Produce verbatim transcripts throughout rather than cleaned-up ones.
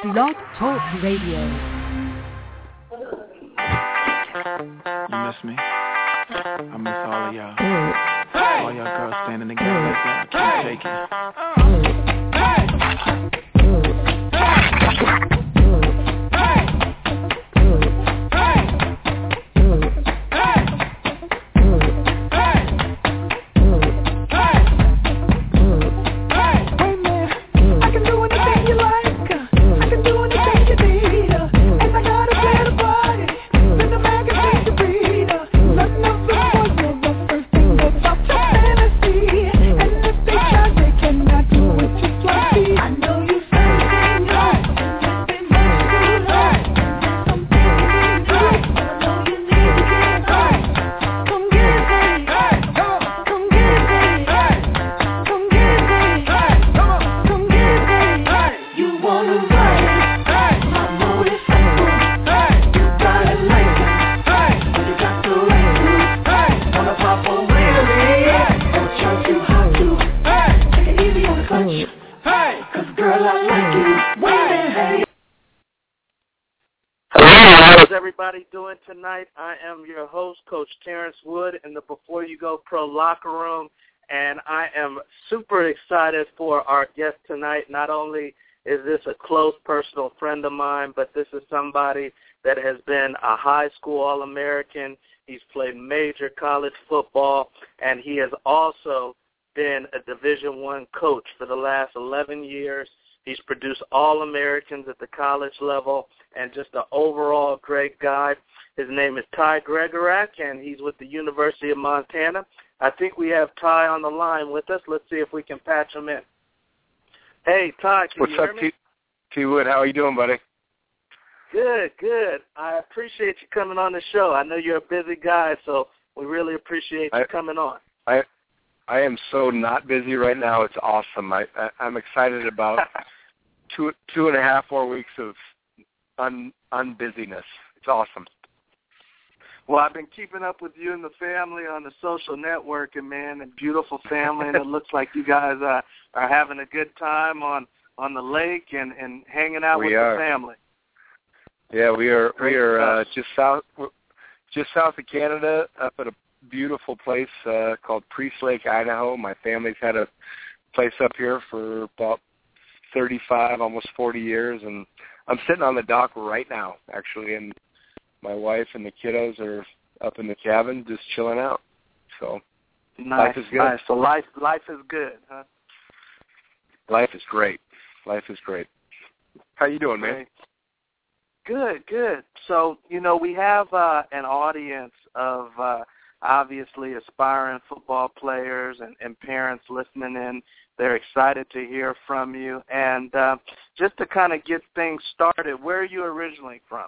Blog Talk Radio. You miss me? I miss all of y'all. Hey. All y'all girls standing together like that. I can't take it. Everybody doing tonight? I am your host, Coach Terrence Wood, in the Before You Go Pro Locker Room, and I am super excited for our guest tonight. Not only is this a close personal friend of mine, but this is somebody that has been a high school All-American. He's played major college football, and he has also been a Division I coach for the last eleven years. He's produced All-Americans at the college level and just an overall great guy. His name is Ty Gregorak, and he's with the University of Montana. I think we have Ty on the line with us. Let's see if we can patch him in. Hey, Ty, can What's you hear up, me? T-, T Wood? How are you doing, buddy? Good, good. I appreciate you coming on the show. I know you're a busy guy, so we really appreciate you I, coming on. I I am so not busy right now. It's awesome. I, I I'm excited about two two and a half more weeks of un unbusyness. It's awesome. Well, I've been keeping up with you and the family on the social network, and man, a beautiful family, and it looks like you guys uh, are having a good time on, on the lake and, and hanging out we with are. the family. Yeah, we are. Great we are uh, stuff. just south just south of Canada, up at a beautiful place uh, called Priest Lake, Idaho. My family's had a place up here for about thirty-five, almost forty years, and I'm sitting on the dock right now, actually, and my wife and the kiddos are up in the cabin just chilling out. So nice, life is good. Nice. So life, life is good, huh? Life is great. Life is great. How you doing, man? Good, good. So, you know, we have uh, an audience of uh, obviously aspiring football players and, and parents listening in. They're excited to hear from you. And uh, just to kind of get things started, where are you originally from?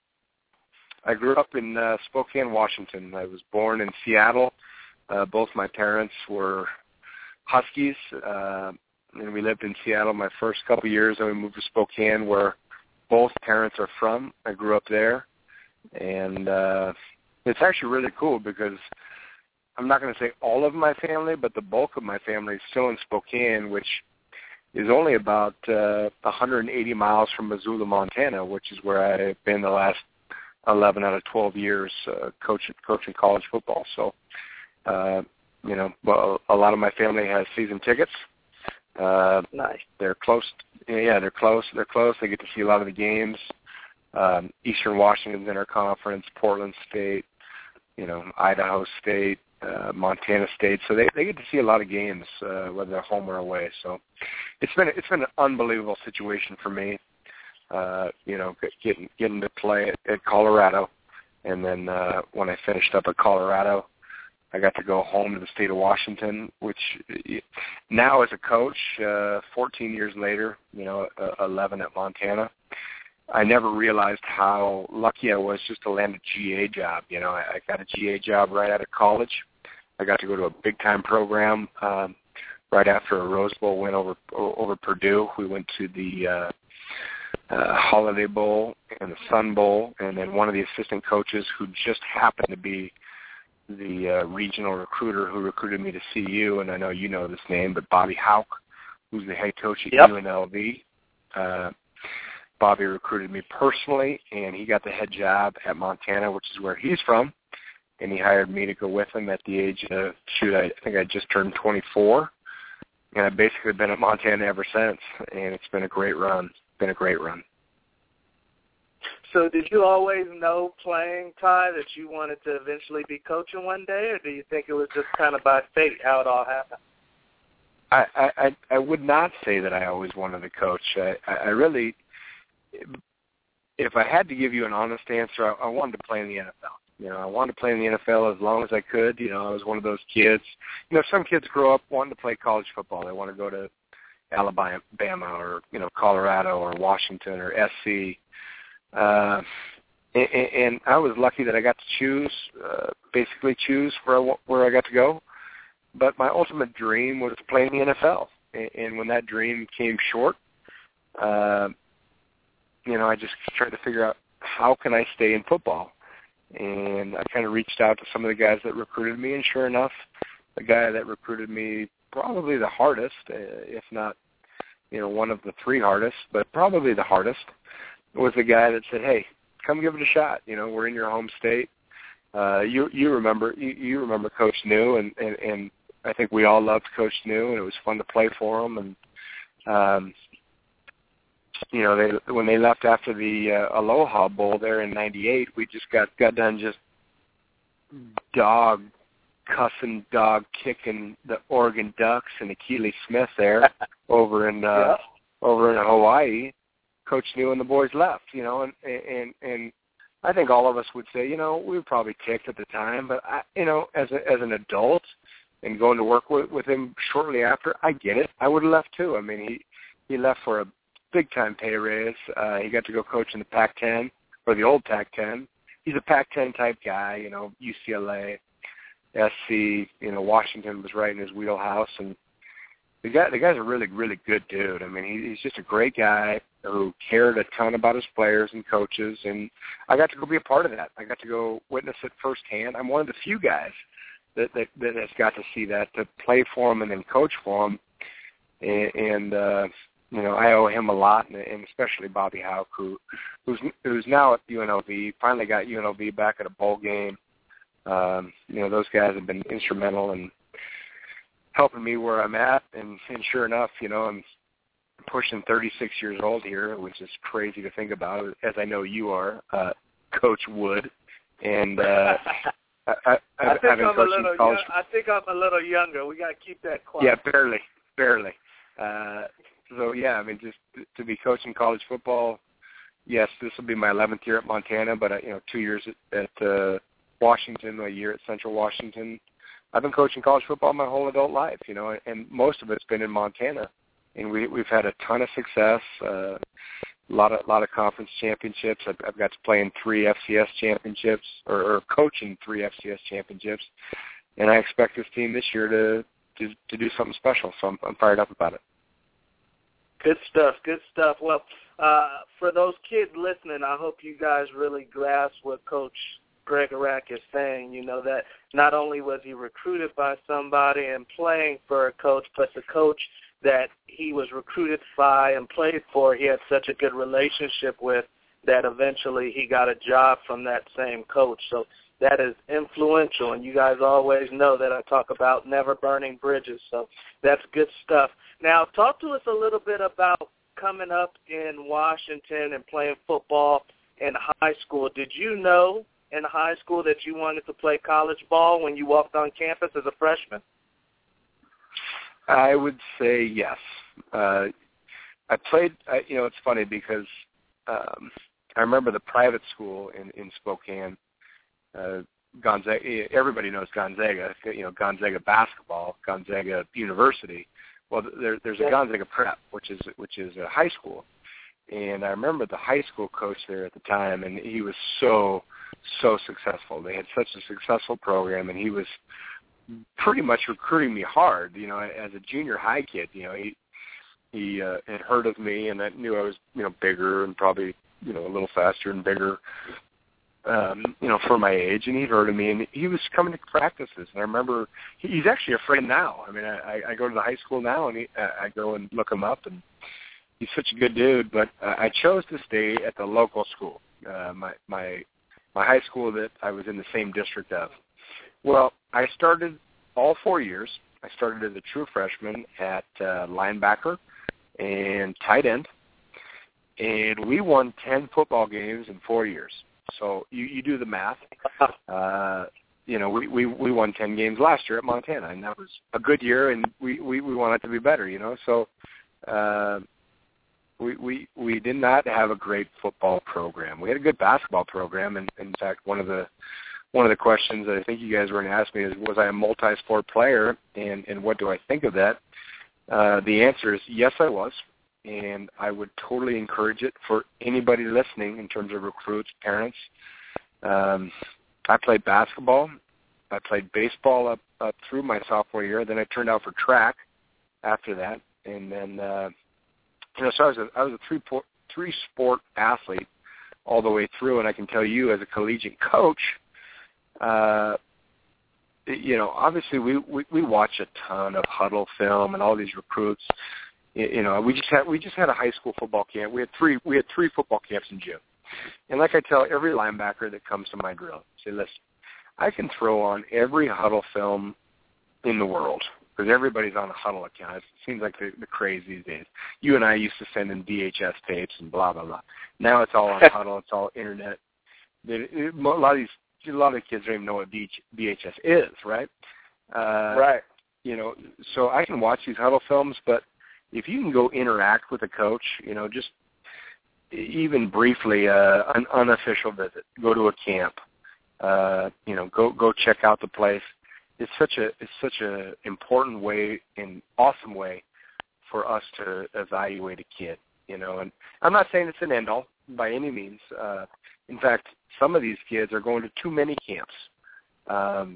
I grew up in uh, Spokane, Washington. I was born in Seattle. Uh, both my parents were Huskies, uh, and we lived in Seattle my first couple of years, and we moved to Spokane, where both parents are from. I grew up there, and uh, it's actually really cool because I'm not going to say all of my family, but the bulk of my family is still in Spokane, which is only about uh, one hundred eighty miles from Missoula, Montana, which is where I've been the last eleven out of twelve years uh, coaching, coaching college football. So, uh, you know, well, a lot of my family has season tickets. Uh, nice. They're close. Yeah, they're close. They're close. They get to see a lot of the games. Um, Eastern Washington's in our conference, Portland State, you know, Idaho State, uh, Montana State. So they, they get to see a lot of games, uh, whether they're home or away. So it's been it's been an unbelievable situation for me. Uh, you know, getting getting to play at, at Colorado, and then uh, when I finished up at Colorado, I got to go home to the state of Washington, which now as a coach, uh, fourteen years later, you know, uh, eleven at Montana, I never realized how lucky I was just to land a G A job. You know, I, I got a G A job right out of college. I got to go to a big-time program um, right after a Rose Bowl win over over Purdue. We went to the uh, uh, Holiday Bowl and the Sun Bowl, and then one of the assistant coaches who just happened to be the uh, regional recruiter who recruited me to C U, and I know you know this name, but Bobby Houck, who's the head coach at yep. U N L V. Uh, Bobby recruited me personally, and he got the head job at Montana, which is where he's from, and he hired me to go with him at the age of, shoot, I think I just turned twenty-four, and I've basically been at Montana ever since, and it's been a great run. It's been a great run. So did you always know playing, Ty, that you wanted to eventually be coaching one day, or do you think it was just kind of by fate how it all happened? I, I, I would not say that I always wanted to coach. I, I really, if I had to give you an honest answer, I, I wanted to play in the N F L. You know, I wanted to play in the N F L as long as I could. You know, I was one of those kids. You know, some kids grow up wanting to play college football. They want to go to Alabama or, you know, Colorado or Washington or S C. Uh, and, and I was lucky that I got to choose, uh, basically choose where I, where I got to go. But my ultimate dream was to play in the N F L. And, and when that dream came short, uh, you know, I just tried to figure out how can I stay in football. And I kind of reached out to some of the guys that recruited me, and sure enough, the guy that recruited me probably the hardest, uh, if not, you know, one of the three hardest, but probably the hardest, was the guy that said, hey, come give it a shot. You know, we're in your home state. Uh, you you remember you, you remember Coach New, and, and, and I think we all loved Coach New, and it was fun to play for him. And, um, you know, they when they left after the uh, Aloha Bowl there in ninety-eight, we just got, got done just dog cussing, dog kicking the Oregon Ducks and Akili Smith there over in uh, yeah. over in Hawaii. Coach New and the boys left, you know, and and and I think all of us would say, you know, we were probably ticked at the time, but I, you know, as a, as an adult and going to work with, with him shortly after, I get it. I would have left too. I mean, he he left for a big time pay raise. Uh, he got to go coach in the Pac ten or the old Pac ten. He's a Pac ten type guy, you know, U C L A, S C, you know, Washington was right in his wheelhouse, and the guy the guy's a really really good dude. I mean, he, he's just a great guy who cared a ton about his players and coaches, and I got to go be a part of that. I got to go witness it firsthand. I'm one of the few guys that that, that has got to see that, to play for him and then coach for him, and, and uh, you know, I owe him a lot, and, and especially Bobby Houck, who who's who's now at U N L V. Finally got U N L V back at a bowl game. Um, you know, those guys have been instrumental in helping me where I'm at, and, and sure enough, you know, I'm pushing thirty-six years old here, which is crazy to think about, as I know you are, uh, Coach Wood. And uh, I, I, I, think I'm a little college... young, I think I'm a little younger. We got to keep that quiet. Yeah, barely, barely. Uh, so, yeah, I mean, just to be coaching college football, yes, this will be my eleventh year at Montana, but, uh, you know, two years at, at uh, Washington, a year at Central Washington. I've been coaching college football my whole adult life, you know, and most of it's been in Montana. And we, we've had a ton of success, uh, a lot of lot of conference championships. I've, I've got to play in three F C S championships, or, or coach in three F C S championships. And I expect this team this year to to, to do something special. So I'm, I'm fired up about it. Good stuff. Good stuff. Well, uh, for those kids listening, I hope you guys really grasp what Coach Gregorek is saying. You know, that not only was he recruited by somebody and playing for a coach, but the coach that he was recruited by and played for, he had such a good relationship with, that eventually he got a job from that same coach. So that is influential, and you guys always know that I talk about never burning bridges. So that's good stuff. Now, talk to us a little bit about coming up in Washington and playing football in high school. Did you know in high school that you wanted to play college ball when you walked on campus as a freshman? I would say yes. Uh, I played, I, you know, it's funny because um, I remember the private school in, in Spokane, uh, Gonzaga, everybody knows Gonzaga, you know, Gonzaga basketball, Gonzaga University. Well, there, there's a Gonzaga Prep, which is which is a high school. And I remember the high school coach there at the time, and he was so, so successful. They had such a successful program, and he was pretty much recruiting me hard, you know, as a junior high kid. You know, he he uh, had heard of me, and I knew I was, you know, bigger and probably, you know, a little faster and bigger, um, you know, for my age. And he'd heard of me, and he was coming to practices. And I remember he, he's actually a friend now. I mean, I, I go to the high school now, and he, I go and look him up, and he's such a good dude, but uh, I chose to stay at the local school, uh, my my my high school that I was in the same district of. Well, I started all four years. I started as a true freshman at uh, linebacker and tight end, and we won ten football games in four years. So you, you do the math. Uh, you know, we, we, we won ten games last year at Montana, and that was a good year, and we, we, we want it to be better, you know. So uh, we, we we did not have a great football program. We had a good basketball program, and in fact, one of the one of the questions that I think you guys were going to ask me is, was I a multi-sport player, and, and what do I think of that? Uh, the answer is yes, I was, and I would totally encourage it for anybody listening in terms of recruits, parents. Um, I played basketball. I played baseball up, up through my sophomore year. Then I turned out for track after that, and then uh, you know, so I was a, I was a three three sport athlete all the way through. And I can tell you, as a collegiate coach, uh, you know, obviously we, we we watch a ton of huddle film and all these recruits. You know, we just had we just had a high school football camp. We had three we had three football camps in June. And like I tell every linebacker that comes to my drill, I say, listen, I can throw on every huddle film in the world because everybody's on a huddle account. It seems like the, the craze these days. You and I used to send in V H S tapes and blah blah blah. Now it's all on huddle. It's all internet. It, it, a lot of these a lot of kids don't even know what V H S is, right? Uh, right. You know, so I can watch these huddle films, but if you can go interact with a coach, you know, just even briefly, uh, an unofficial visit, go to a camp, uh, you know, go go check out the place. It's such a it's such a important way and awesome way for us to evaluate a kid, you know. And I'm not saying it's an end all by any means. Uh, in fact, some of these kids are going to too many camps. Um,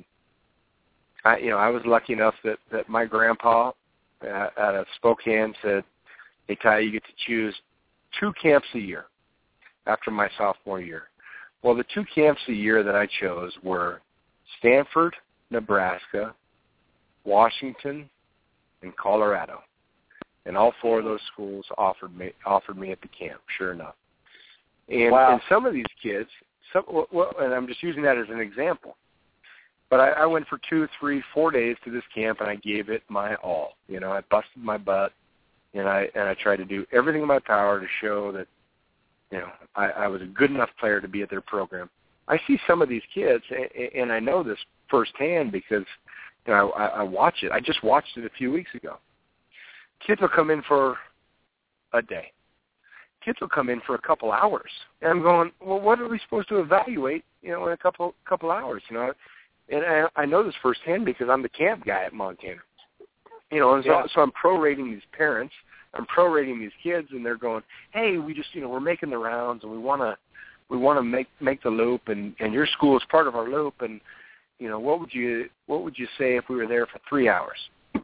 I, you know, I was lucky enough that that my grandpa uh, out of Spokane said, "Hey, Ty, you get to choose two camps a year after my sophomore year." Well, the two camps a year that I chose were Stanford, Nebraska, Washington, and Colorado. And all four of those schools offered me offered me at the camp, sure enough. And, wow. and some of these kids, some, well, and I'm just using that as an example, but I, I went for two, three, four days to this camp, and I gave it my all. You know, I busted my butt. And I and I tried to do everything in my power to show that, you know, I, I was a good enough player to be at their program. I see some of these kids, and, and I know this firsthand because, you know, I, I watch it. I just watched it a few weeks ago. Kids will come in for a day. Kids will come in for a couple hours, and I'm going, well, what are we supposed to evaluate, you know, in a couple couple hours, you know? And I, I know this firsthand because I'm the camp guy at Montana. You know, and so, yeah. so I'm prorating these parents, I'm prorating these kids, and they're going, "Hey, we just, you know, we're making the rounds, and we want to, we want to make make the loop, and, and your school is part of our loop, and, you know, what would you what would you say if we were there for three hours?"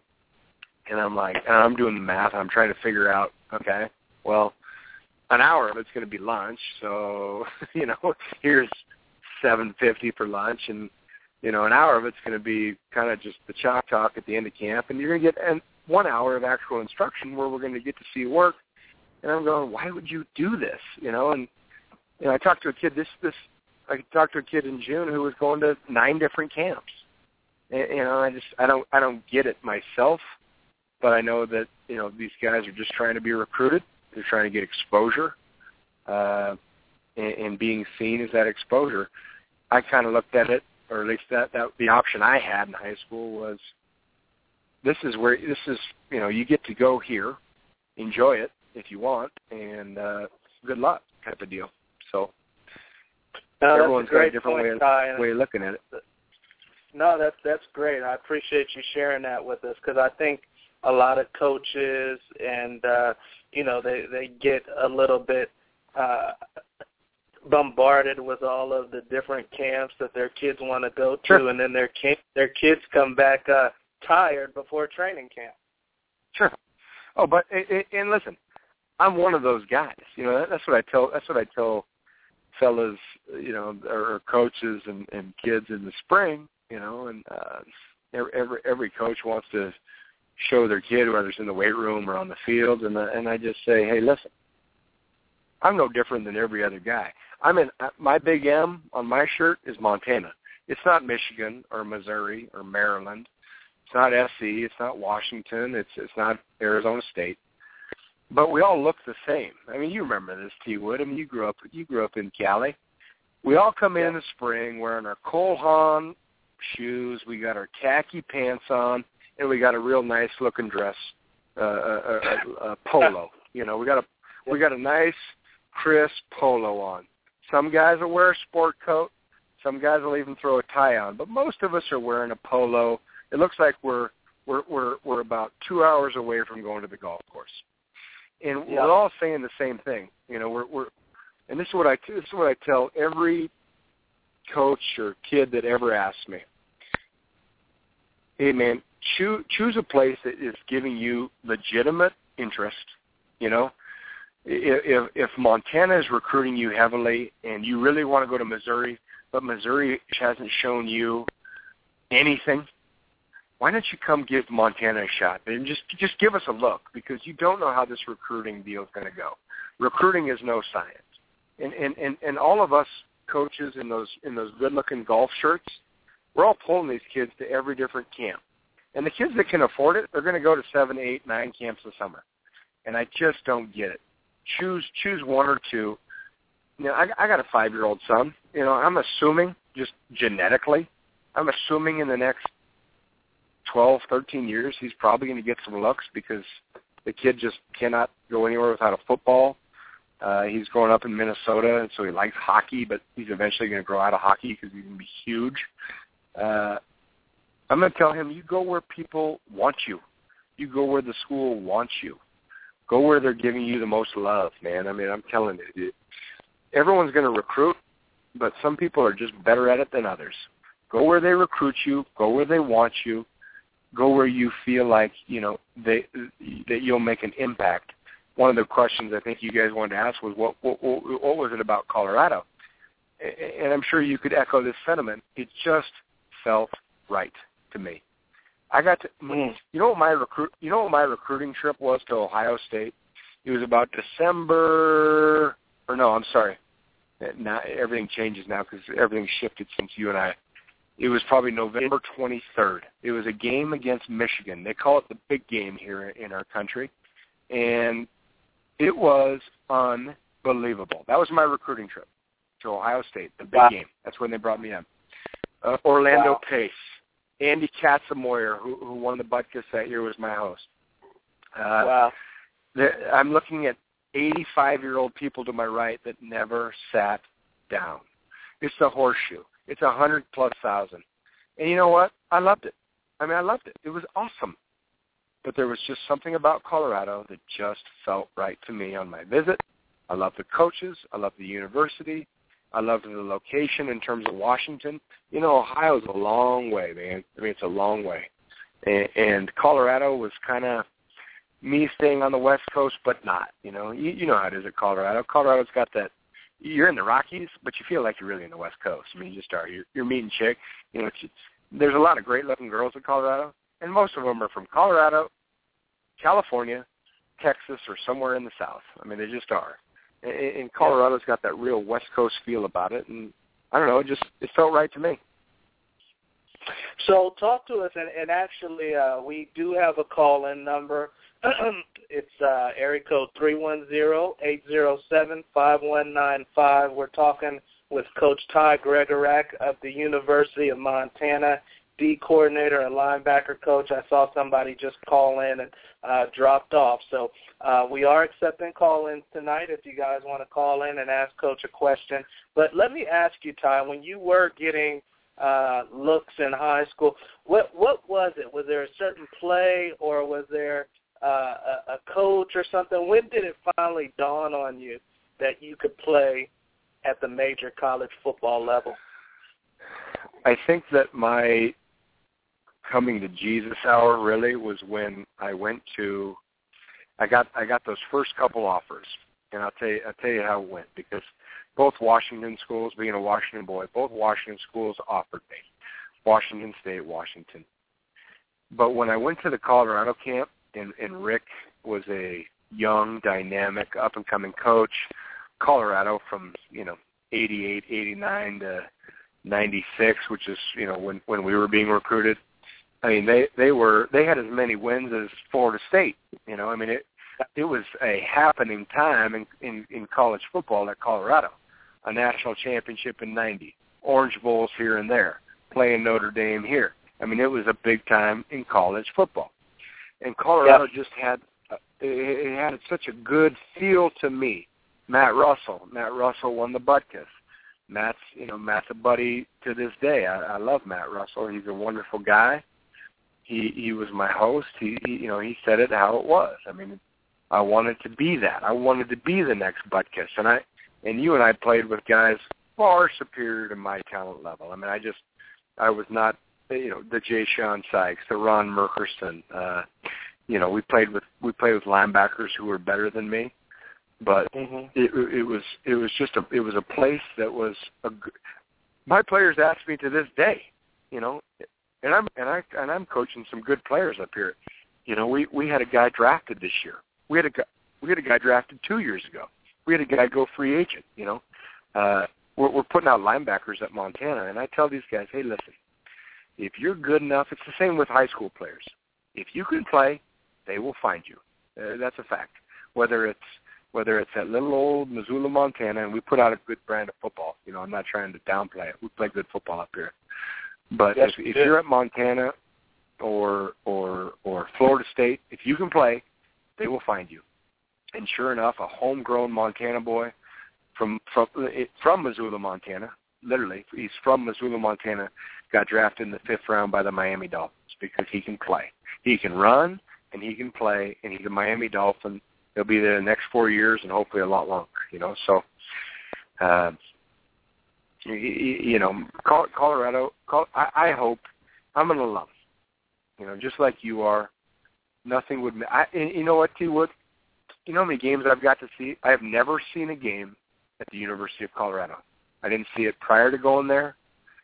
And I'm like, and I'm doing the math, I'm trying to figure out, okay, well, an hour of it's going to be lunch, so you know, here's seven fifty for lunch, and you know, an hour of it's going to be kind of just the chalk talk at the end of camp, and you're going to get and one hour of actual instruction where we're going to get to see work. And I'm going, why would you do this? You know, and you know, I talked to a kid this this I talked to a kid in June who was going to nine different camps. And, you know, I just I don't I don't get it myself, but I know that you know these guys are just trying to be recruited. They're trying to get exposure, uh, and, and being seen as that exposure. I kind of looked at it. Or at least that, that the option I had in high school was, this is where, this is, you know, you get to go here, enjoy it if you want, and uh, good luck type of deal. So no, everyone's that's a, got a different point, way, of, Ty, way of looking at it. No, that's, that's great. I appreciate you sharing that with us because I think a lot of coaches and, uh, you know, they, they get a little bit uh, bombarded with all of the different camps that their kids want to go to, sure. and then their ki- their kids come back uh, tired before training camp. Sure. Oh, but and listen, I'm one of those guys. You know, that's what I tell. That's what I tell fellas. You know, or coaches and, and kids in the spring. You know, and uh, every every coach wants to show their kid, whether it's in the weight room or on the field, and, and I just say, hey, listen, I'm no different than every other guy. I'm in, my big M on my shirt is Montana. It's not Michigan or Missouri or Maryland. It's not S C. It's not Washington. It's it's not Arizona State. But we all look the same. I mean, you remember this, T. Wood. I mean, you grew up you grew up in Cali. We all come in in the spring wearing our Cole Haan shoes. We got our khaki pants on, and we got a real nice looking dress, uh, a, a, a polo. You know, we got a we got a nice crisp polo on. Some guys will wear a sport coat. Some guys will even throw a tie on. But most of us are wearing a polo. It looks like we're we're we're we're about two hours away from going to the golf course, and yeah. we're all saying the same thing. You know, we're we're, and this is what I this is what I tell every coach or kid that ever asks me. Hey man, choose choose a place that is giving you legitimate interest. You know, if if Montana is recruiting you heavily and you really want to go to Missouri, but Missouri hasn't shown you anything, why don't you come give Montana a shot and just just give us a look, because you don't know how this recruiting deal is going to go. Recruiting is no science, and and and, and all of us coaches in those in those good-looking golf shirts, we're all pulling these kids to every different camp, and the kids that can afford it, they're going to go to seven, eight, nine camps this summer, and I just don't get it. Choose choose one or two. You know, I, I got a five-year-old son. You know, I'm assuming just genetically, I'm assuming in the next twelve, thirteen years, he's probably going to get some looks, because the kid just cannot go anywhere without a football. Uh, he's growing up in Minnesota, and so he likes hockey, but he's eventually going to grow out of hockey because he's going to be huge. Uh, I'm going to tell him, you go where people want you. You go where the school wants you. Go where they're giving you the most love, man. I mean, I'm telling you, everyone's going to recruit, but some people are just better at it than others. Go where they recruit you. Go where they want you. Go where you feel like, you know, they that you'll make an impact. One of the questions I think you guys wanted to ask was, what what, what was it about Colorado? And I'm sure you could echo this sentiment. It just felt right to me. I got to, mm. you know what my recruit, you know what my recruiting trip was to Ohio State? It was about December, or no, I'm sorry. Now everything changes now because everything shifted since you and I. It was probably November twenty-third. It was a game against Michigan. They call it the big game here in our country. And it was unbelievable. That was my recruiting trip to Ohio State, the big wow. game. That's when they brought me in. Uh, Orlando wow. Pace. Andy Katzenmoyer, who, who won the Butkus that year, was my host. Uh, wow. The, I'm looking at eighty-five-year-old people to my right that never sat down. It's a horseshoe. It's a hundred plus thousand. And you know what? I loved it. I mean, I loved it. It was awesome. But there was just something about Colorado that just felt right to me on my visit. I love the coaches. I love the university. I loved the location in terms of Washington. You know, Ohio's a long way, man. I mean, it's a long way. And, and Colorado was kind of me staying on the West Coast, but not. You know, you, you know how it is at Colorado. Colorado's got that. You're in the Rockies, but you feel like you're really in the West Coast. I mean, you just are. You're, you're meeting chick. You know, it's, it's, there's a lot of great-looking girls in Colorado, and most of them are from Colorado, California, Texas, or somewhere in the South. I mean, they just are. And, and Colorado's got that real West Coast feel about it, and I don't know, it just it felt right to me. So talk to us, and, and actually uh, we do have a call-in number. It's uh, area code three one zero, eight zero seven, five one nine five. We're talking with Coach Ty Gregorak of the University of Montana, D coordinator and linebacker coach. I saw somebody just call in and uh, dropped off. So uh, we are accepting call-ins tonight if you guys want to call in and ask Coach a question. But let me ask you, Ty, when you were getting uh, looks in high school, what what was it? Was there a certain play, or was there uh, a, a coach or something? When did it finally dawn on you that you could play at the major college football level? I think that my coming to Jesus hour really was when I went to I got I got those first couple offers, and I'll tell you I'll tell you how it went, because both Washington schools, being a Washington boy, both Washington schools offered me. Washington State, Washington. but when I went to the Colorado camp, and, and Rick was a young, dynamic, up-and-coming coach, Colorado from, you know, eighty-eight, eighty-nine to ninety-six, which is, you know, when, when we were being recruited. I mean, they, they were, they had as many wins as Florida State, you know. I mean, it it was a happening time in, in, in college football at Colorado. A national championship in ninety, Orange Bowls here and there, playing Notre Dame here. I mean, it was a big time in college football. And Colorado yep. just had, it, it had such a good feel to me. Matt Russell. Matt Russell won the Butkus. Matt's, you know, Matt's a buddy to this day. I, I love Matt Russell. He's a wonderful guy. He he was my host. He, he you know he said it how it was. I mean, I wanted to be that. I wanted to be the next Butkus, and I and you and I played with guys far superior to my talent level. I mean, I just I was not you know the Jay Sean Sykes, the Ron Merkerson. Uh, you know, we played with we played with linebackers who were better than me. But mm-hmm. it, it was it was just a it was a place that was a. My players ask me to this day, you know, and I'm and I and I'm coaching some good players up here. You know, we, we had a guy drafted this year. We had a guy, we had a guy drafted two years ago. We had a guy go free agent. You know, uh, we're, we're putting out linebackers at Montana, and I tell these guys, hey, listen, if you're good enough, it's the same with high school players. If you can play, they will find you. Uh, that's a fact. Whether it's Whether it's at little old Missoula, Montana, and we put out a good brand of football. You know, I'm not trying to downplay it. We play good football up here. But yes, if, if you're at Montana or or or Florida State, if you can play, they will find you. And sure enough, a homegrown Montana boy from from from Missoula, Montana, literally, he's from Missoula, Montana, got drafted in the fifth round by the Miami Dolphins because he can play. He can run, and he can play, and he's a Miami Dolphin. He'll be there the next four years and hopefully a lot longer, you know. So, uh, you, you know, Colorado, I, I hope, I'm an alum, you know, just like you are. Nothing would, I, you know what, T. Wood? You know how many games I've got to see? I have never seen a game at the University of Colorado. I didn't see it prior to going there.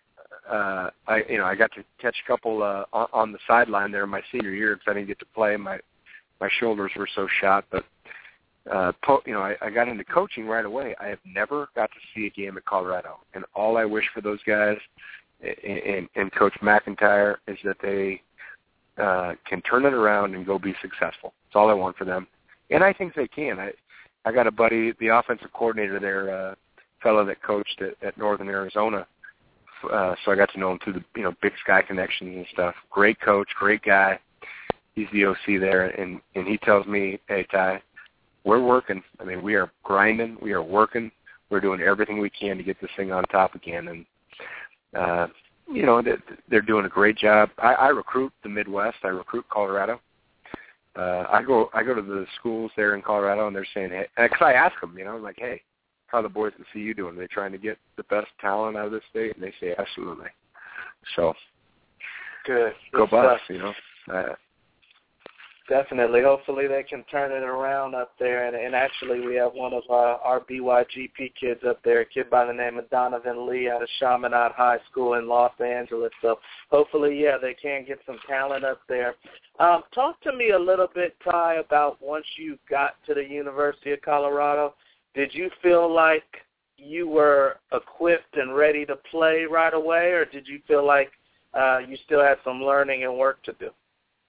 Uh, I, you know, I got to catch a couple uh, on, on the sideline there my senior year because I didn't get to play. My my shoulders were so shot, but uh, po- you know, I, I got into coaching right away. I have never got to see a game at Colorado, and all I wish for those guys and, and, and Coach McIntyre is that they uh, can turn it around and go be successful. That's all I want for them, and I think they can. I I got a buddy, the offensive coordinator there, uh, fellow that coached at, at Northern Arizona. Uh, so I got to know him through the you know Big Sky connections and stuff. Great coach, great guy. He's the O C there, and and he tells me, hey Ty, we're working. I mean, we are grinding, we are working, we're doing everything we can to get this thing on top again. And uh, you know they're doing a great job. I, I recruit the Midwest. I recruit Colorado. Uh, I go I go to the schools there in Colorado, and they're saying, hey, because I ask them, you know, I'm like, hey, how are the boys at C U doing? Are they trying to get the best talent out of this state? And they say, absolutely. So, good. Go Good Bucks, stuff. you know. Uh, Definitely. Hopefully they can turn it around up there. And, and actually we have one of uh, our B Y G P kids up there, a kid by the name of Donovan Lee out of Chaminade High School in Los Angeles. So hopefully, yeah, they can get some talent up there. Um, talk to me a little bit, Ty, about once you got to the University of Colorado, did you feel like you were equipped and ready to play right away, or did you feel like uh, you still had some learning and work to do?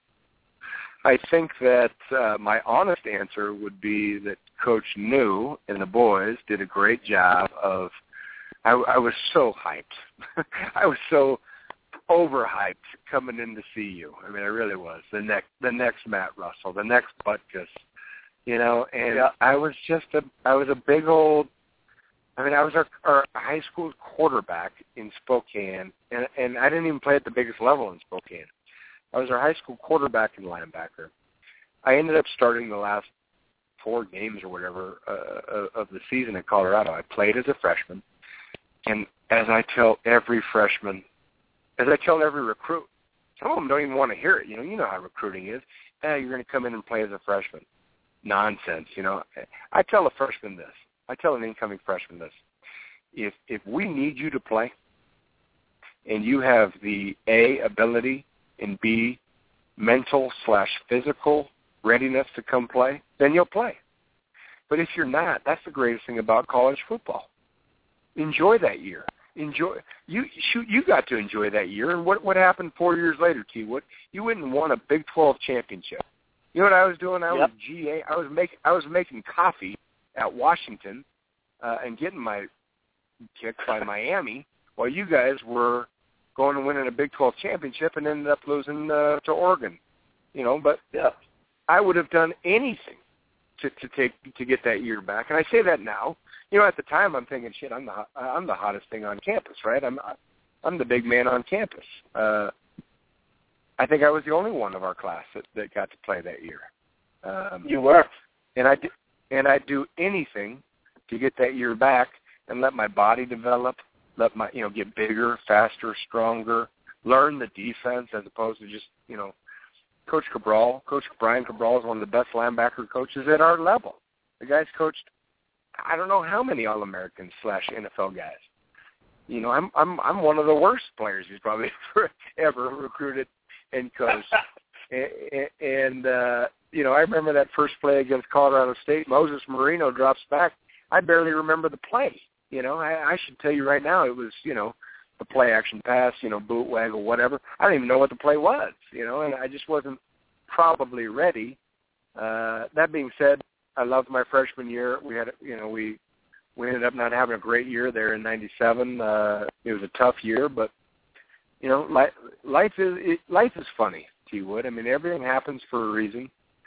I think that uh, my honest answer would be that Coach New and the boys did a great job of I, I was so hyped. I was so overhyped coming in to see you. I mean, I really was. The next, the next Matt Russell, the next Butkus, you know, and yeah. I was just a, I was a big old, I mean, I was our, our high school quarterback in Spokane, and, and I didn't even play at the biggest level in Spokane. I was our high school quarterback and linebacker. I ended up starting the last four games or whatever uh, of the season in Colorado. I played as a freshman, and as I tell every freshman, as I tell every recruit, some of them don't even want to hear it. You know, you know how recruiting is. Hey, you're going to come in and play as a freshman. Nonsense, you know. I tell a freshman this. I tell an incoming freshman this. If if we need you to play, and you have the A, ability, and B, mental slash physical readiness to come play, then you'll play. But if you're not, that's the greatest thing about college football. Enjoy that year. Enjoy you shoot. You got to enjoy that year. And what what happened four years later, T. Wood? You went and won a Big twelve championship. You know what I was doing? I yep. was G A. I was making I was making coffee at Washington uh, and getting my kicked by Miami, while you guys were going and winning a Big twelve championship and ended up losing uh, to Oregon. You know, but yeah. I would have done anything to to take to get that year back. And I say that now. You know, at the time, I'm thinking, shit, I'm the I'm the hottest thing on campus, right? I'm I'm the big man on campus. Uh, I think I was the only one of our class that, that got to play that year. Um, you were, and I and I'd do anything to get that year back and let my body develop, let my you know get bigger, faster, stronger, learn the defense as opposed to just you know. Coach Cabral, Coach Brian Cabral is one of the best linebacker coaches at our level. The guy's coached. I don't know how many All-Americans slash N F L guys. You know, I'm I'm I'm one of the worst players he's probably ever, ever recruited and coached. and and uh, you know, I remember that first play against Colorado State. Moses Marino drops back. I barely remember the play. You know, I, I should tell you right now, it was you know the play action pass, you know, bootleg or whatever. I don't even know what the play was. You know, and I just wasn't probably ready. Uh, that being said, I loved my freshman year. We had, you know, we we ended up not having a great year there in ninety-seven. Uh, it was a tough year, but you know, life, life is it, life is funny, T. Wood. I mean, everything happens for a reason.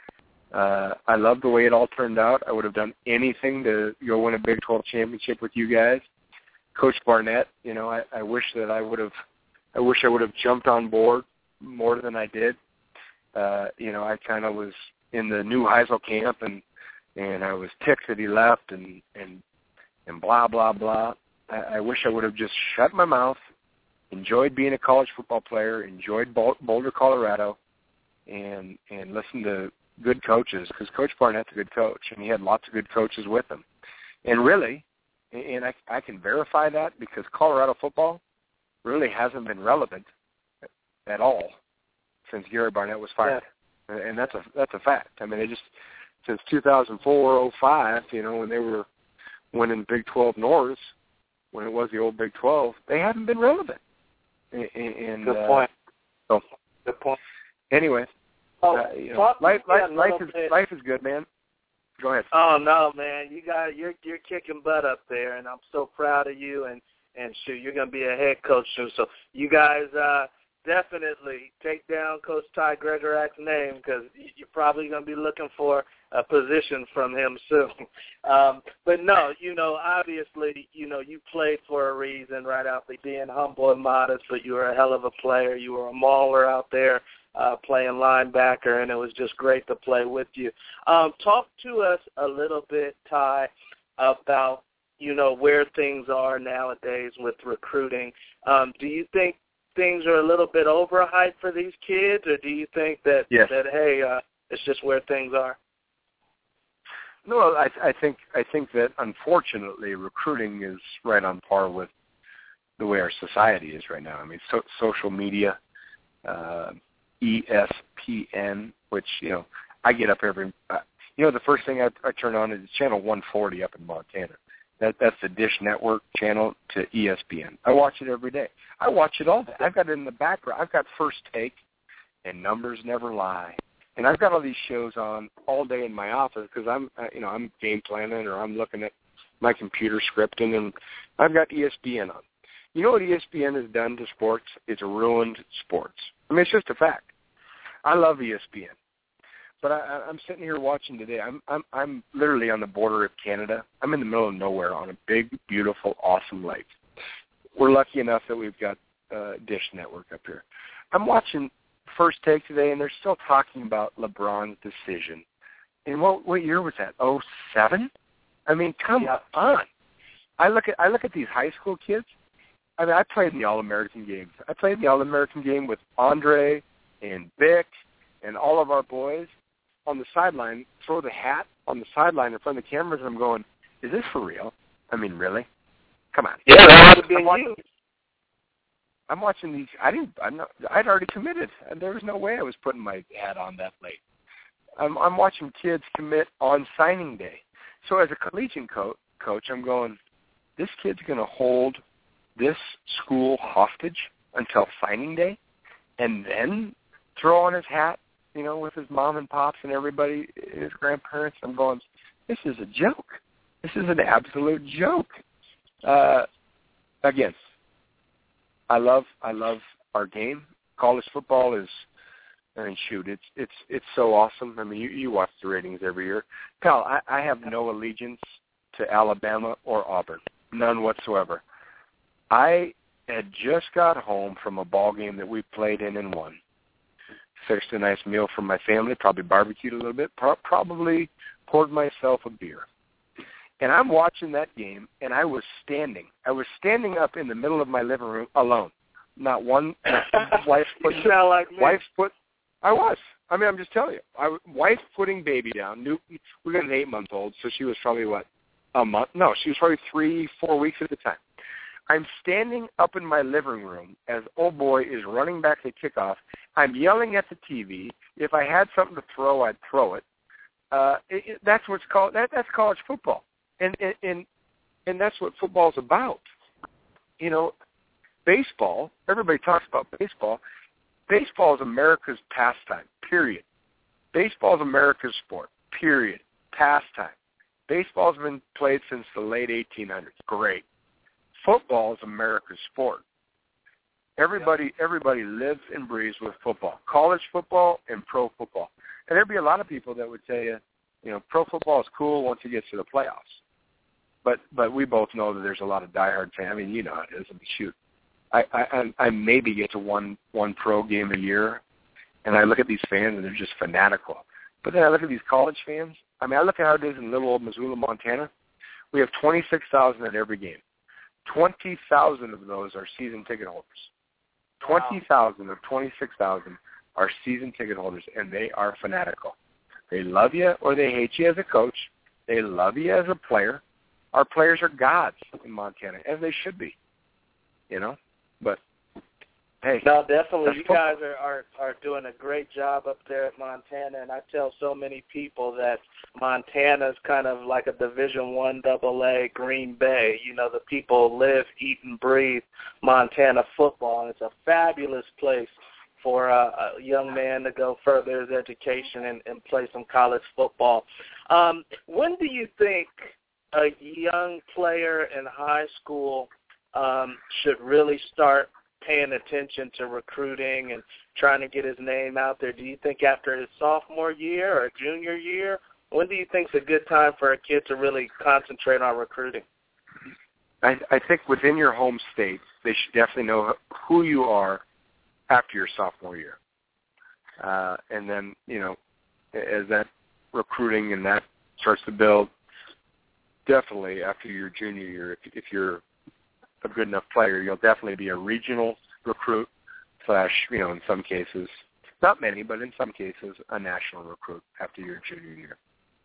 Uh, I love the way it all turned out. I would have done anything to go win a Big twelve championship with you guys. Coach Barnett, you know, I, I wish that I would have, I wish I would have jumped on board more than I did. Uh, you know, I kind of was in the new Heisel camp and. And I was ticked that he left and, and, and blah, blah, blah. I, I wish I would have just shut my mouth, enjoyed being a college football player, enjoyed Boulder, Colorado, and and listened to good coaches because Coach Barnett's a good coach, and he had lots of good coaches with him. And really, and I, I can verify that because Colorado football really hasn't been relevant at all since Gary Barnett was fired. Yeah. And that's a that's a fact. I mean, they just – since two thousand four oh five, you know, when they were winning Big twelve Norths, when it was the old Big twelve, they haven't been relevant. And, and, Good point. Uh, so, Good point. Anyway, oh, uh, you know, life, life, life is bit. life is good, man. Go ahead. Oh no, man, you got you're you're kicking butt up there, and I'm so proud of you. And and shoot, you're gonna be a head coach soon. So you guys. uh Definitely take down Coach Ty Gregorak's name because you're probably going to be looking for a position from him soon. Um, but, no, you know, obviously, you know, you played for a reason right out there, being humble and modest, but you were a hell of a player. You were a mauler out there uh, playing linebacker, and it was just great to play with you. Um, talk to us a little bit, Ty, about, you know, where things are nowadays with recruiting. Um, do you think things are a little bit overhyped for these kids, or do you think that, yes. that hey, uh, it's just where things are? No, I, I think I think that unfortunately recruiting is right on par with the way our society is right now. I mean, so, social media, uh, E S P N, which you know I get up every. Uh, you know, the first thing I, I turn on is channel one forty up in Montana. That that's the Dish Network channel to E S P N. I watch it every day. I watch it all day. I've got it in the background. I've got First Take and Numbers Never Lie, and I've got all these shows on all day in my office because I'm, uh, you know, I'm game planning or I'm looking at my computer scripting, and I've got E S P N on. You know what E S P N has done to sports? It's ruined sports. I mean, it's just a fact. I love E S P N. But I, I'm sitting here watching today. I'm I'm I'm literally on the border of Canada. I'm in the middle of nowhere on a big, beautiful, awesome lake. We're lucky enough that we've got uh, Dish Network up here. I'm watching First Take today, and they're still talking about LeBron's decision. And what what year was that? oh seven? I mean, come yeah. on. I look at I look at these high school kids. I mean, I played in the All-American games. I played in the All-American game with Andre and Vic and all of our boys. On the sideline, throw the hat on the sideline in front of the cameras, and I'm going, is this for real? I mean, really? Come on. Yeah, that would have been you. I'm watching these. I didn't. I'm not. I'd already committed. There was no way I was putting my hat on that late. I'm, I'm watching kids commit on signing day. So as a collegiate co- coach, I'm going, this kid's going to hold this school hostage until signing day, and then throw on his hat, you know, with his mom and pops and everybody, his grandparents. I'm going, this is a joke. This is an absolute joke. Uh, again, I love I love our game. College football is, I mean, shoot, it's it's it's so awesome. I mean, you, you watch the ratings every year. Pal, I, I have no allegiance to Alabama or Auburn, none whatsoever. I had just got home from a ball game that we played in and won. Fixed a nice meal for my family, probably barbecued a little bit, pro- probably poured myself a beer. And I'm watching that game, and I was standing. I was standing up in the middle of my living room alone. Not one wife's putting, you sound like me. wife's put. I was. I mean, I'm just telling you. I wife putting baby down. New, we got an eight-month-old, so she was probably what a month. No, she was probably three, four weeks at the time. I'm standing up in my living room as old boy is running back to kickoff. I'm yelling at the T V. If I had something to throw, I'd throw it. Uh, it, it that's what's called. That, that's college football. And, and and that's what football's about. You know, baseball, everybody talks about baseball. Baseball is America's pastime, period. Baseball is America's sport, period. Pastime. Baseball's been played since the late eighteen hundreds. Great. Football is America's sport. Everybody everybody lives and breathes with football, college football and pro football. And there'd be a lot of people that would say, you know, pro football is cool once you get to the playoffs. But but we both know that there's a lot of diehard fans. I mean, you know how it is. I mean, shoot, I, I I maybe get to one one pro game a year, and I look at these fans and they're just fanatical. But then I look at these college fans. I mean, I look at how it is in little old Missoula, Montana. We have twenty-six thousand at every game. twenty thousand of those are season ticket holders. twenty thousand of twenty-six thousand are season ticket holders, and they are fanatical. They love you or they hate you as a coach. They love you as a player. Our players are gods in Montana, as they should be, you know. But, hey. No, definitely. You football. guys are, are, are doing a great job up there at Montana, and I tell so many people that Montana's kind of like a Division One double A Green Bay. You know, the people live, eat, and breathe Montana football, and it's a fabulous place for a, a young man to go further his education and, and play some college football. Um, when do you think a young player in high school um, should really start paying attention to recruiting and trying to get his name out there? Do you think after his sophomore year or junior year? When do you think is a good time for a kid to really concentrate on recruiting? I, I think within your home state, they should definitely know who you are after your sophomore year. Uh, and then, you know, as that recruiting and that starts to build, definitely after your junior year, if, if you're a good enough player, you'll definitely be a regional recruit slash, you know, in some cases, not many, but in some cases, a national recruit after your junior year.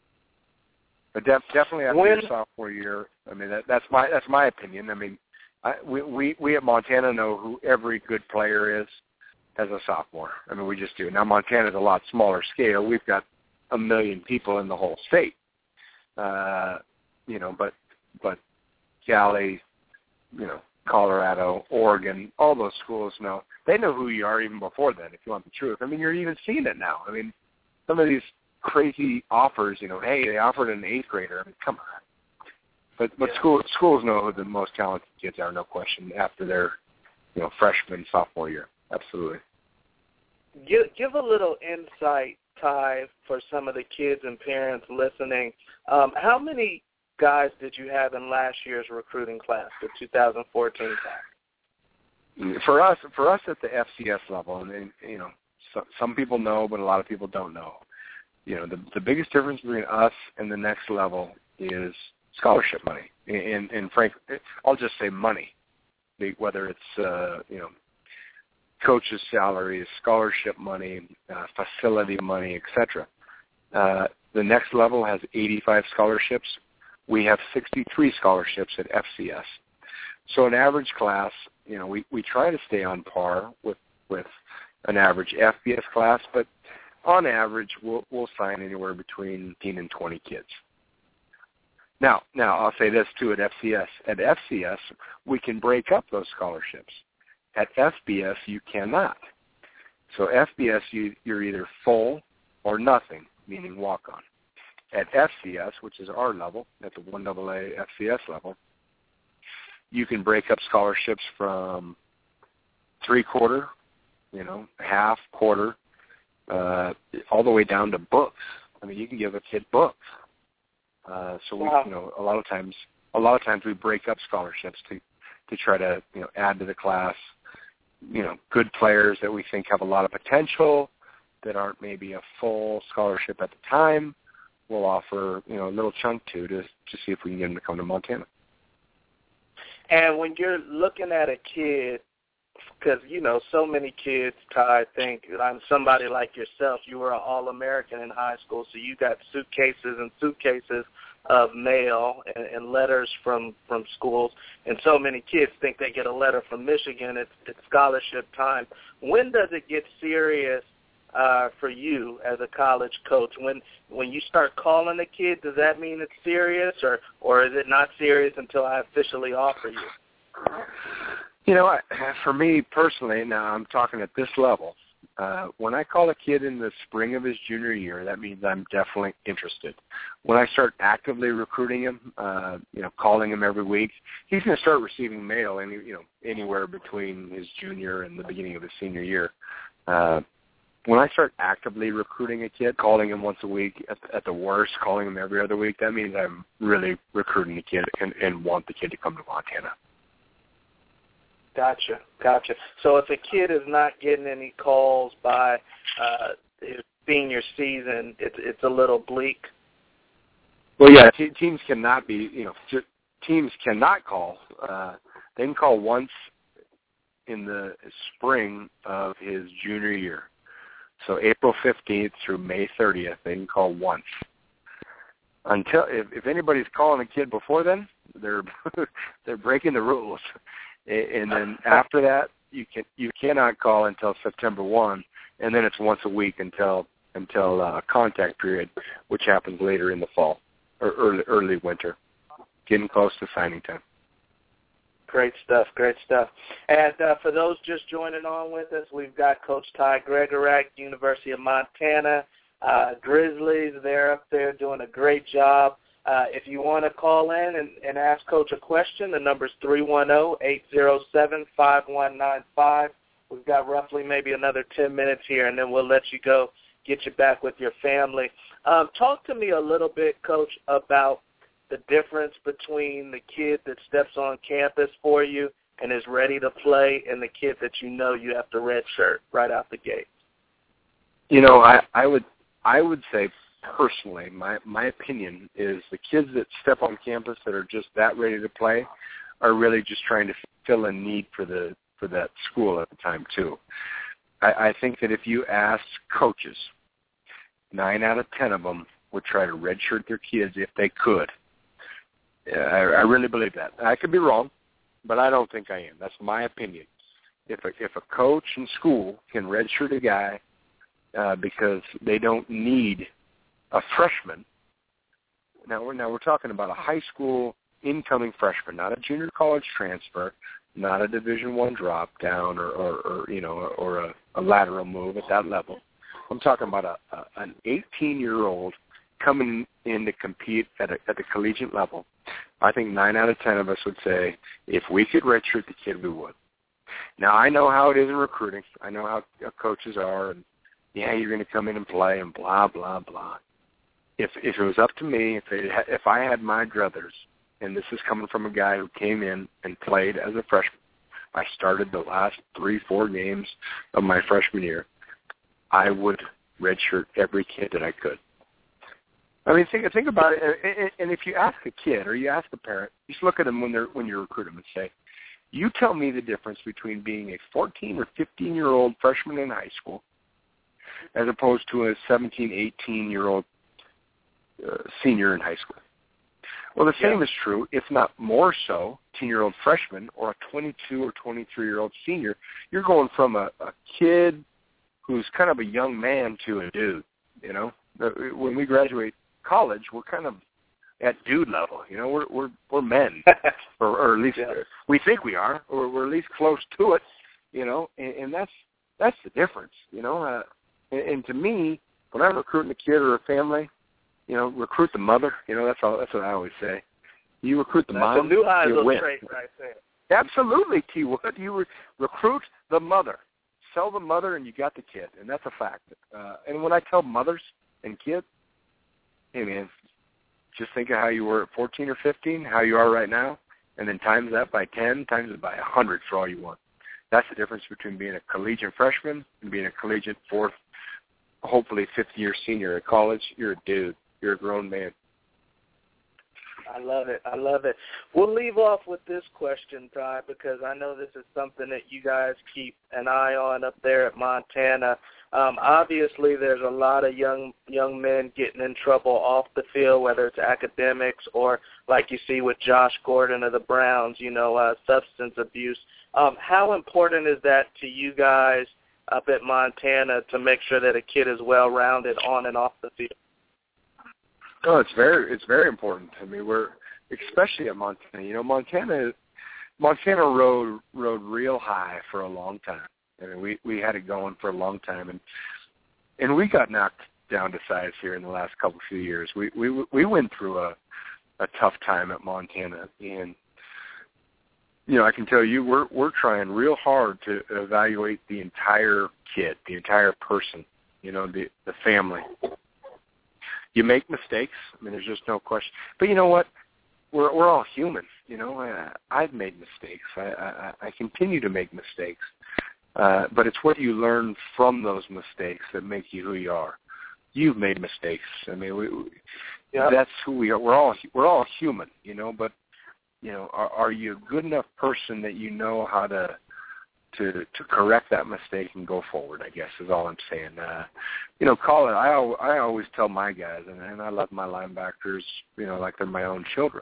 But def- definitely after when, your sophomore year, I mean, that, that's my that's my opinion. I mean, I, we, we we at Montana know who every good player is as a sophomore. I mean, we just do. Now, Montana's a lot smaller scale. We've got a million people in the whole state. Uh, you know, but but Cali, you know, Colorado, Oregon, all those schools know. They know who you are even before then, if you want the truth. I mean, you're even seeing it now. I mean, some of these crazy offers, you know, hey, they offered an eighth grader. I mean, come on. But but yeah. school, schools know who the most talented kids are, no question, after their, you know, freshman, sophomore year. Absolutely. Give, give a little insight, Ty, for some of the kids and parents listening. Um, how many guys did you have in last year's recruiting class, the two thousand fourteen class? For us, for us at the F C S level, and you know, so, some people know, but a lot of people don't know. You know, the the biggest difference between us and the next level is scholarship money, and and frank, I'll just say money, whether it's uh, you know, coaches' salaries, scholarship money, uh, facility money, et cetera. Uh, the next level has eighty-five scholarships. We have sixty-three scholarships at F C S. So an average class you know, we, we try to stay on par with, with an average F B S class, but on average, we'll, we'll sign anywhere between fifteen and twenty kids. Now, now I'll say this too at F C S. At F C S, we can break up those scholarships. At F B S, you cannot. So F B S, you, you're either full or nothing, meaning walk-on. At F C S, which is our level, at the one double A F C S level, you can break up scholarships from three-quarter, you know, half, quarter, uh, all the way down to books. I mean, you can give a kid books. Uh, so we, wow. you know, a lot of times, a lot of times we break up scholarships to, to try to, you know, add to the class, you know, good players that we think have a lot of potential that aren't maybe a full scholarship at the time. We'll offer, you know, a little chunk to to to see if we can get them to come to Montana. And when you're looking at a kid, because, you know, so many kids, Ty, think, I'm somebody like yourself, you were an All-American in high school, so you got suitcases and suitcases of mail and, and letters from, from schools, and so many kids think they get a letter from Michigan, it's, it's scholarship time. When does it get serious uh, for you as a college coach? When when you start calling a kid, does that mean it's serious, or, or is it not serious until I officially offer you? You know, I, for me personally, now I'm talking at this level, uh, when I call a kid in the spring of his junior year, that means I'm definitely interested. When I start actively recruiting him, uh, you know, calling him every week, he's going to start receiving mail any, you know, anywhere between his junior and the beginning of his senior year. Uh, when I start actively recruiting a kid, calling him once a week, at, at the worst, calling him every other week, that means I'm really recruiting the kid and, and want the kid to come to Montana. Gotcha, gotcha. So if a kid is not getting any calls by uh, his senior season, it's it's a little bleak. Well, yeah, te- teams cannot be, you know, t- teams cannot call. Uh, they can call once in the spring of his junior year. So April fifteenth through May thirtieth, they can call once. Until if, if anybody's calling a kid before then, they're they're breaking the rules. And then after that, you can you cannot call until September first, and then it's once a week until until uh, contact period, which happens later in the fall or early early winter, getting close to signing time. Great stuff, great stuff. And uh, for those just joining on with us, we've got Coach Ty Gregorak, University of Montana, uh, Grizzlies. They're up there doing a great job. Uh, if you want to call in and, and ask Coach a question, the number is three one zero, eight zero seven, five one nine five. We've got roughly maybe another ten minutes here, and then we'll let you go, get you back with your family. Um, talk to me a little bit, Coach, about the difference between the kid that steps on campus for you and is ready to play and the kid that you know you have to redshirt right out the gate. You know, I, I would I would say personally, my, my opinion is the kids that step on campus that are just that ready to play are really just trying to fill a need for the for that school at the time too. I, I think that if you ask coaches, nine out of ten of them would try to redshirt their kids if they could. I, I really believe that. I could be wrong, but I don't think I am. That's my opinion. If a, if a coach in school can redshirt a guy uh, because they don't need a freshman. Now we're now we're talking about a high school incoming freshman, not a junior college transfer, not a Division One drop down, or, or, or you know, or a, a lateral move at that level. I'm talking about a, a an eighteen-year-old coming in to compete at a, at the collegiate level. I think nine out of ten of us would say if we could redshirt the kid, we would. Now I know how it is in recruiting. I know how coaches are, and yeah, you're going to come in and play, and blah blah blah. If if it was up to me, if it, if I had my druthers, and this is coming from a guy who came in and played as a freshman, I started the last three, four games of my freshman year, I would redshirt every kid that I could. I mean, think think about it. And if you ask a kid or you ask a parent, you just look at them when they're when you recruit them and say, "You tell me the difference between being a fourteen or fifteen year old freshman in high school, as opposed to a seventeen, eighteen year old uh, senior in high school." Well, the same yeah. is true, if not more so, fourteen-year-old freshman or a twenty-two or twenty-three-year-old senior. You're going from a, a kid who's kind of a young man to a dude, you know. When we graduate college, we're kind of at dude level, you know. We're we're we're men, or, or at least yeah. we think we are, or we're at least close to it, you know. And, and that's that's the difference, you know. Uh, and, and to me, when I'm recruiting a kid or a family, you know, recruit the mother. You know, that's all. That's what I always say. You recruit the that's mom, a new you win. Trait right there. Absolutely, T. Wood. You re- recruit the mother, sell the mother, and you got the kid, and that's a fact. Uh, and when I tell mothers and kids, hey man, just think of how you were at fourteen or fifteen, how you are right now, and then times that by ten, times it by one hundred for all you want. That's the difference between being a collegiate freshman and being a collegiate fourth, hopefully fifth-year senior at college. You're a dude. You're a grown man. I love it. I love it. We'll leave off with this question, Ty, because I know this is something that you guys keep an eye on up there at Montana. Um, obviously, there's a lot of young young men getting in trouble off the field, whether it's academics or, like you see with Josh Gordon of the Browns, you know, uh, substance abuse. Um, how important is that to you guys up at Montana to make sure that a kid is well-rounded on and off the field? Oh, it's very it's very important. I mean, we're especially at Montana. You know, Montana Montana rode rode real high for a long time. I mean, we we had it going for a long time, and and we got knocked down to size here in the last couple few years. We we we went through a a tough time at Montana, and you know, I can tell you, we're we're trying real hard to evaluate the entire kid, the entire person. You know, the the family. You make mistakes. I mean, there's just no question. But you know what? We're we're all human. You know, I, I've made mistakes. I, I I continue to make mistakes. Uh, but it's what you learn from those mistakes that make you who you are. You've made mistakes. I mean, we, we yeah. that's who we are. We're all we're all human. You know, but you know, are, are you a good enough person that you know how to to to correct that mistake and go forward, I guess, is all I'm saying. Uh, you know, call it, I, I always tell my guys, and, and I love my linebackers, you know, like they're my own children.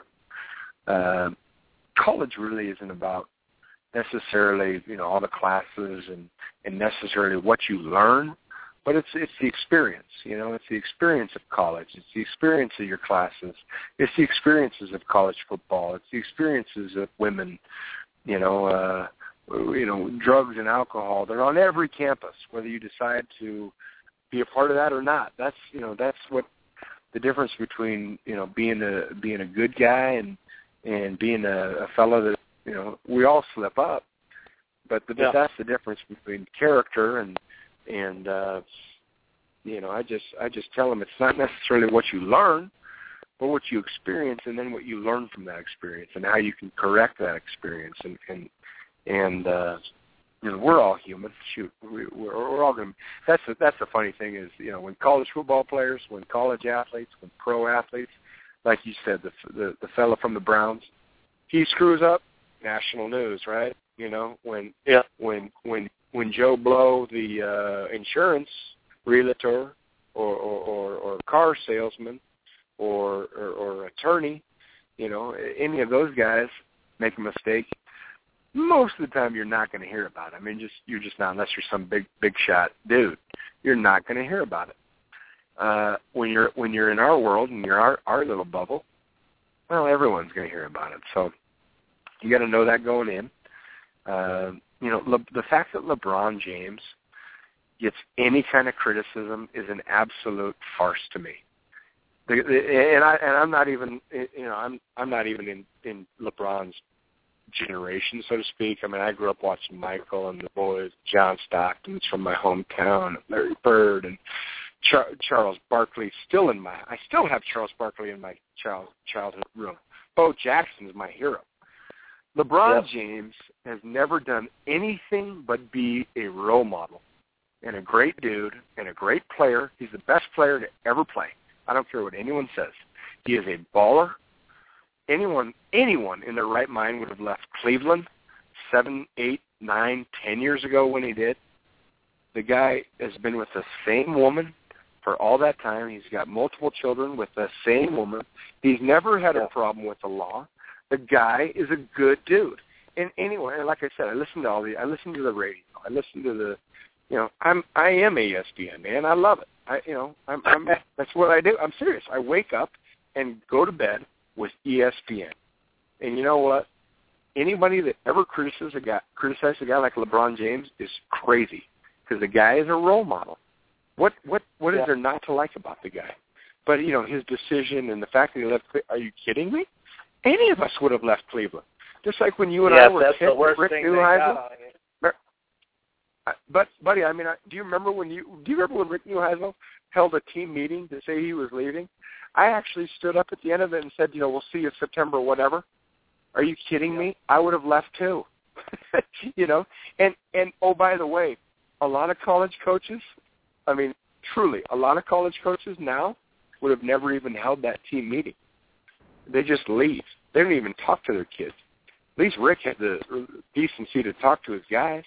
Uh, college really isn't about necessarily, you know, all the classes and, and necessarily what you learn, but it's it's the experience, you know, it's the experience of college. It's the experience of your classes. It's the experiences of college football. It's the experiences of women, you know, uh, you know, drugs and alcohol. They're on every campus, whether you decide to be a part of that or not. That's, you know, that's what the difference between, you know, being a being a good guy and and being a, a fellow that, you know, we all slip up, but, the, yeah. but that's the difference between character and and uh, you know, I just I just tell them it's not necessarily what you learn, but what you experience, and then what you learn from that experience, and how you can correct that experience, and and and uh, you know, we're all human. Shoot, we, we're, we're all going. That's the, that's the funny thing is, you know, when college football players, when college athletes, when pro athletes, like you said, the the, the fella from the Browns, he screws up, national news, right? You know, when yeah. when when when Joe Blow, the uh, insurance realtor or, or, or, or car salesman or, or or attorney, you know, any of those guys make a mistake, most of the time you're not going to hear about it. I mean, just you're just not, unless you're some big big shot dude, you're not going to hear about it. Uh, when you're when you're in our world and you're our, our little bubble, well, everyone's going to hear about it. So you got to know that going in. Uh, you know, Le, the fact that LeBron James gets any kind of criticism is an absolute farce to me. The, the, and I and I'm not even you know I'm I'm not even in, in LeBron's generation, so to speak. I mean, I grew up watching Michael and the boys, John Stockton's from my hometown, Larry Bird, and Char- Charles Barkley. Still in my, I still have Charles Barkley in my child childhood room. Bo Jackson is my hero. LeBron yep. James has never done anything but be a role model and a great dude and a great player. He's the best player to ever play. I don't care what anyone says. He is a baller. Anyone, anyone in their right mind would have left Cleveland seven, eight, nine, ten years ago when he did. The guy has been with the same woman for all that time. He's got multiple children with the same woman. He's never had a problem with the law. The guy is a good dude. And anyway, like I said, I listen to all the, I listen to the radio. I listen to the, you know, I'm, I am E S P N, man. I love it. I, you know, I'm, I'm, that's what I do. I'm serious. I wake up and go to bed with E S P N. And you know what? Anybody that ever criticizes a guy, criticizes a guy like LeBron James is crazy, because the guy is a role model. What, what, what yeah. is there not to like about the guy? But you know, his decision and the fact that he left. Are you kidding me? Any of us would have left Cleveland. Just like when you and yes, I were that's kids, the worst Rick thing Neuheisel. they got on But, buddy, I mean, do you remember when you do you remember when Rick Neuheisel held a team meeting to say he was leaving? I actually stood up at the end of it and said, you know, we'll see you September, whatever. Are you kidding yeah. me? I would have left too. You know, and and oh, by the way, a lot of college coaches, I mean, truly, a lot of college coaches now would have never even held that team meeting. They just leave. They don't even talk to their kids. At least Rick had the decency to talk to his guys.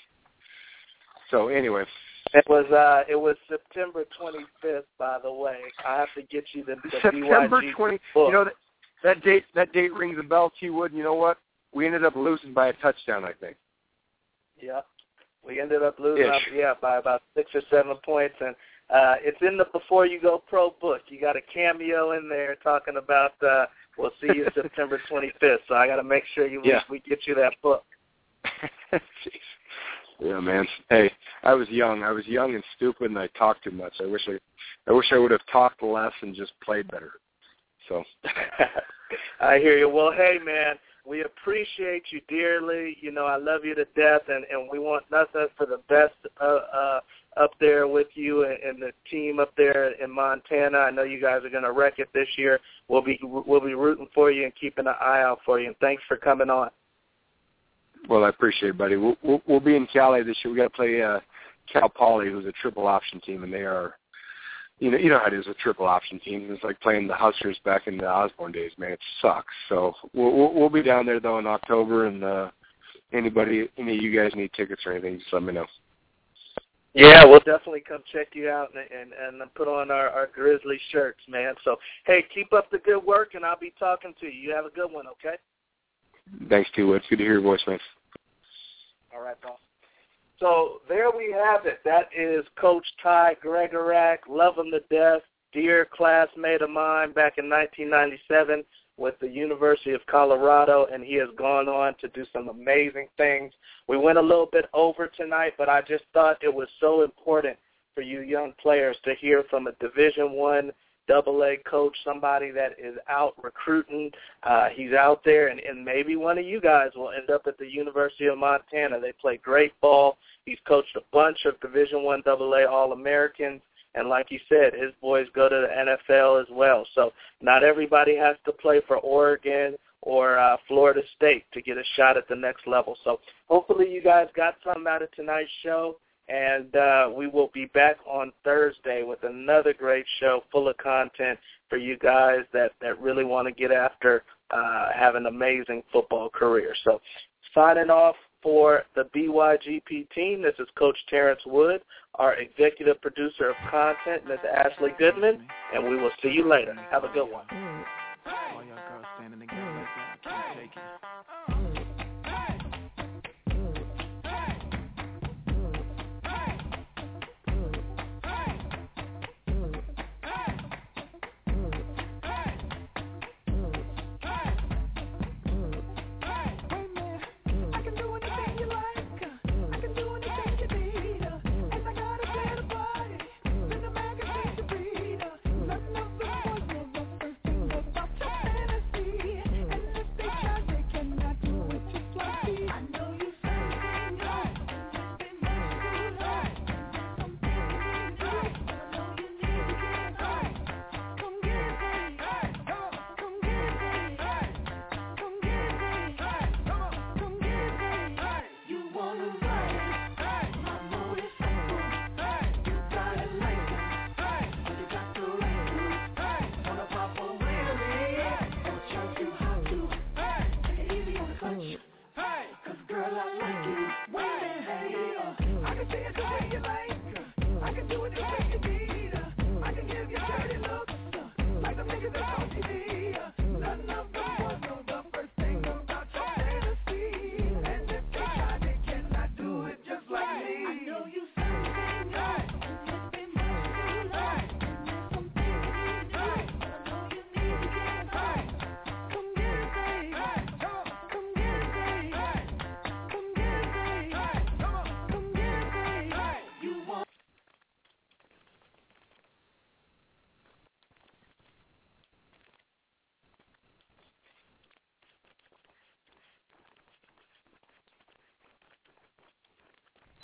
So anyway, it was uh, it was September twenty-fifth. By the way, I have to get you the, the September B Y G twentieth. book. You know that, that date. That date rings a bell, T. Wood. You know what? We ended up losing by a touchdown, I think. Yeah, we ended up losing Ish. up, yeah by about six or seven points, and uh, it's in the Before You Go Pro book. You got a cameo in there talking about. Uh, we'll see you September twenty-fifth. So I got to make sure you yeah. we, we get you that book. Jeez. Yeah, man. Hey, I was young. I was young and stupid, and I talked too much. I wish I, I wish I would have talked less and just played better. So, I hear you. Well, hey, man, we appreciate you dearly. You know, I love you to death, and, and we want nothing for the best uh, uh, up there with you and, and the team up there in Montana. I know you guys are going to wreck it this year. We'll be we'll be rooting for you and keeping an eye out for you. And thanks for coming on. Well, I appreciate it, buddy. We'll, we'll, we'll be in Cali this year. We got to play uh, Cal Poly, who's a triple option team, and they are, you know, you know how it is with triple option teams. It's like playing the Huskers back in the Osborne days, man. It sucks. So we'll, we'll, we'll be down there though in October, and uh, anybody, any of you guys need tickets or anything, just let me know. Yeah, we'll definitely come check you out and and, and put on our, our Grizzly shirts, man. So hey, keep up the good work, and I'll be talking to you. You have a good one, okay? Thanks, T. Wood. Good to hear your voice, man. All right, boss. So there we have it. That is Coach Ty Gregorak. Love him to death. Dear classmate of mine back in nineteen ninety-seven with the University of Colorado, and he has gone on to do some amazing things. We went a little bit over tonight, but I just thought it was so important for you young players to hear from a Division One Double A coach, somebody that is out recruiting. Uh, he's out there, and, and maybe one of you guys will end up at the University of Montana. They play great ball. He's coached a bunch of Division One Double A All-Americans, and like you said, his boys go to the N F L as well. So not everybody has to play for Oregon or uh, Florida State to get a shot at the next level. So hopefully you guys got something out of tonight's show. And uh, we will be back on Thursday with another great show full of content for you guys that, that really want to get after uh, have an amazing football career. So signing off for the B Y G P team, this is Coach Terrence Wood, our executive producer of content, Miz Ashley Goodman, and we will see you later. Have a good one. All y'all girls standing together like that, I can't take it.